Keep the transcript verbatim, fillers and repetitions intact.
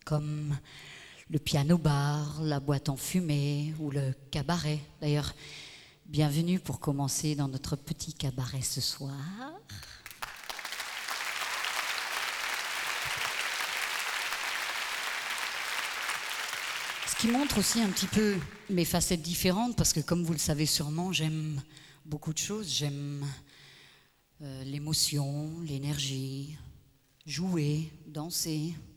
comme le piano-bar, la boîte en fumée ou le cabaret. D'ailleurs, bienvenue pour commencer dans notre petit cabaret ce soir. Ce qui montre aussi un petit peu mes facettes différentes, parce que comme vous le savez sûrement, j'aime beaucoup de choses. J'aime euh, l'émotion, l'énergie, jouer, danser,